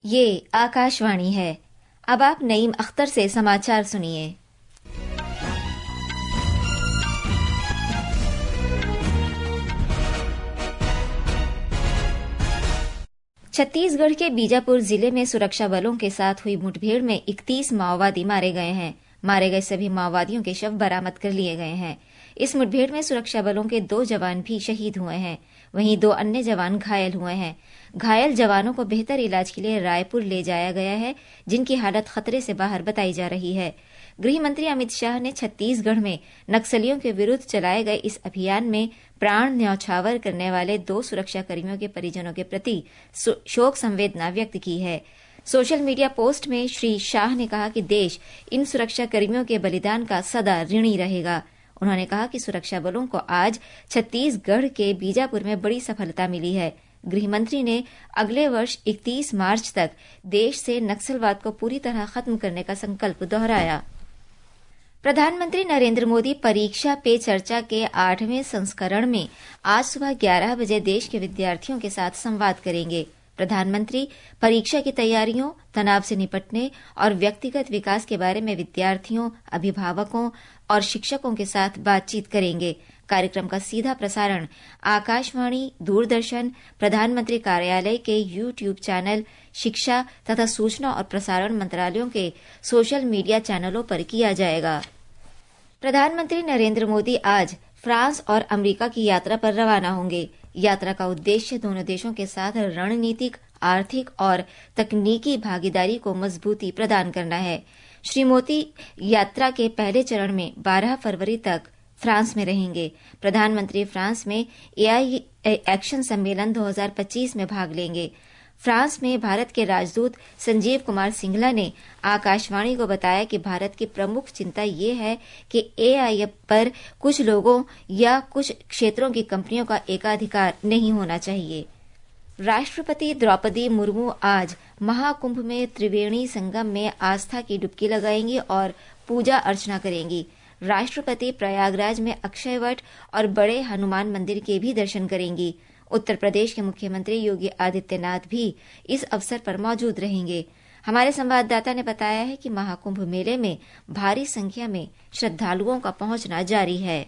ये आकाशवाणी है। अब आप नईम अख्तर से समाचार सुनिए। छत्तीसगढ़ के बीजापुर जिले में सुरक्षा बलों के साथ हुई मुठभेड़ में 31 माओवादी मारे गए हैं। मारे गए सभी माओवादियों के शव बरामद कर लिए गए हैं। इस मुठभेड़ में सुरक्षा बलों के 2 जवान भी शहीद हुए हैं, वहीं 2 अन्य जवान घायल हुए हैं। घायल जवानों को बेहतर इलाज के लिए रायपुर ले जाया गया है, जिनकी हालत खतरे से बाहर बताई जा रही है। गृह मंत्री अमित शाह ने छत्तीसगढ़ में नक्सलियों के विरुद्ध चलाए गए इस अभियान में प्राण न्यौछावर करने वाले 2 सुरक्षाकर्मियों के परिजनों के प्रति शोक संवेदना व्यक्त की है। सोशल मीडिया पोस्ट में श्री शाह ने कहा कि देश इन सुरक्षाकर्मियों के बलिदान का सदा ऋणी रहेगा। उन्होंने कहा कि सुरक्षा बलों को आज छत्तीसगढ़ के बीजापुर में बड़ी सफलता मिली है। गृह मंत्री ने अगले वर्ष 31 मार्च तक देश से नक्सलवाद को पूरी तरह खत्म करने का संकल्प दोहराया। प्रधानमंत्री नरेंद्र मोदी परीक्षा पे चर्चा के 8वें संस्करण में आज सुबह 11 बजे देश के विद्यार्थियों के साथ संवाद करेंगे। प्रधानमंत्री परीक्षा की तैयारियों, तनाव से निपटने और व्यक्तिगत विकास के बारे में विद्यार्थियों, अभिभावकों और शिक्षकों के साथ बातचीत करेंगे। कार्यक्रम का सीधा प्रसारण आकाशवाणी, दूरदर्शन, प्रधानमंत्री कार्यालय के YouTube चैनल, शिक्षा तथा सूचना और प्रसारण मंत्रालयों के सोशल मीडिया चैनलों पर किया जाएगा। प्रधानमंत्री नरेंद्र मोदी आज फ्रांस और अमेरिका की यात्रा पर रवाना होंगे। यात्रा का उद्देश्य दोनों देशों के साथ रणनीतिक, आर्थिक और तकनीकी भागीदारी को मजबूती प्रदान करना है। श्री मोदी यात्रा के पहले चरण में 12 फरवरी तक फ्रांस में रहेंगे। प्रधानमंत्री फ्रांस में AI एक्शन सम्मेलन 2025 में भाग लेंगे। फ्रांस में भारत के राजदूत संजीव कुमार सिंघला ने आकाशवाणी को बताया कि भारत की प्रमुख चिंता ये है कि AI पर कुछ लोगों या कुछ क्षेत्रों की कंपनियों का एकाधिकार नहीं होना चाहिए। राष्ट्रपति द्रौपदी मुर्मू आज महाकुंभ में त्रिवेणी संगम में आस्था की डुबकी लगाएंगी और पूजा अर्चना करेंगी। राष्ट्रपति प्रयागराज में अक्षयवट और बड़े हनुमान मंदिर के भी दर्शन करेंगी। उत्तर प्रदेश के मुख्यमंत्री योगी आदित्यनाथ भी इस अवसर पर मौजूद रहेंगे। हमारे संवाददाता ने बताया है कि महाकुंभ मेले में भारी संख्या में श्रद्धालुओं का पहुंचना जारी है।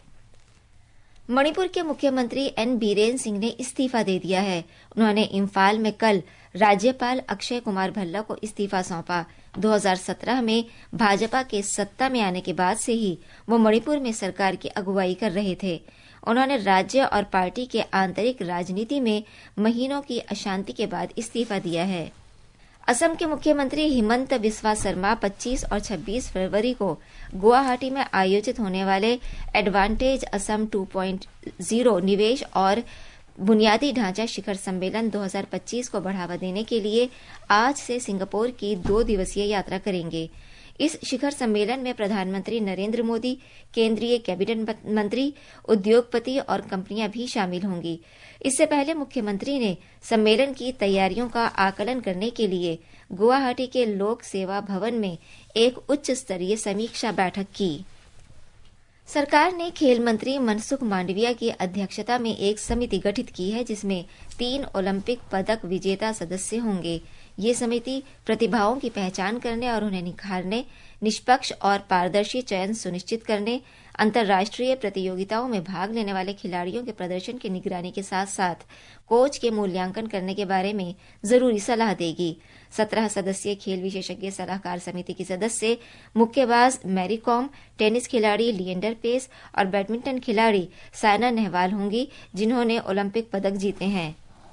मणिपुर के मुख्यमंत्री एन बीरेन सिंह ने इस्तीफा दे दिया है। उन्होंने इम्फाल में कल राज्यपाल अक्षय कुमार भल्ला को इस्तीफा सौंपा। 2017 में भाजपा के सत्ता में आने के बाद से ही वो मणिपुर में सरकार की अगुवाई कर रहे थे। उन्होंने राज्य और पार्टी के आंतरिक राजनीति में महीनों की अशांति के बाद इस्तीफा दिया है। असम के मुख्यमंत्री हिमंत बिस्वा शर्मा 25 और 26 फरवरी को गुवाहाटी में आयोजित होने वाले एडवांटेज असम 2.0 निवेश और बुनियादी ढांचा शिखर सम्मेलन 2025 को बढ़ावा देने के लिए आज से सिंगापुर की 2 दिवसीय यात्रा करेंगे। इस शिखर सम्मेलन में प्रधानमंत्री नरेंद्र मोदी, केंद्रीय कैबिनेट मंत्री, उद्योगपति और कंपनियां भी शामिल होंगी। इससे पहले मुख्यमंत्री ने सम्मेलन की तैयारियों का आकलन करने के लिए गुवाहाटी के लोक सेवा भवन में एक उच्च स्तरीय समीक्षा बैठक की। सरकार ने खेल मंत्री मनसुख मांडविया की अध्यक्षता में एक समिति गठित की है, जिसमें 3 ओलंपिक पदक विजेता सदस्य होंगे। ये समिति प्रतिभाओं की पहचान करने और उन्हें निखारने, निष्पक्ष और पारदर्शी चयन सुनिश्चित करने, अंतर्राष्ट्रीय प्रतियोगिताओं में भाग लेने वाले खिलाड़ियों के प्रदर्शन की निगरानी के साथ साथ कोच के मूल्यांकन करने के बारे में जरूरी सलाह देगी। 17 सदस्यीय खेल विशेषज्ञ सलाहकार समिति की सदस्य मुक्केबाज मैरी कॉम, टेनिस खिलाड़ी लिएंडर पेस और बैडमिंटन खिलाड़ी साइना नेहवाल होंगी, जिन्होंने ओलंपिक पदक जीते हैं।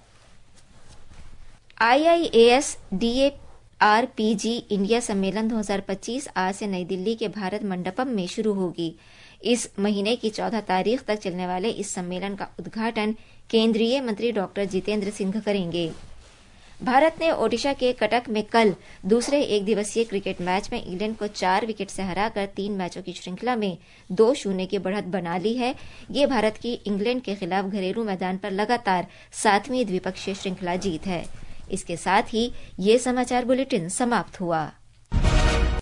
IIAS DARPG इंडिया सम्मेलन 2025 आज से नई दिल्ली के भारत मंडपम में शुरू होगी। इस महीने की 14 तारीख तक चलने वाले इस सम्मेलन का उद्घाटन केंद्रीय मंत्री डॉक्टर जितेंद्र सिंह करेंगे। भारत ने ओडिशा के कटक में कल दूसरे एक दिवसीय क्रिकेट मैच में इंग्लैंड को 4 विकेट से हराकर 3 मैचों की श्रृंखला में 2-0 की बढ़त बना ली है। ये भारत की इंग्लैंड के खिलाफ घरेलू मैदान पर लगातार 7वीं द्विपक्षीय श्रृंखला जीत है। इसके साथ ही ये समाचार बुलेटिन समाप्त हुआ।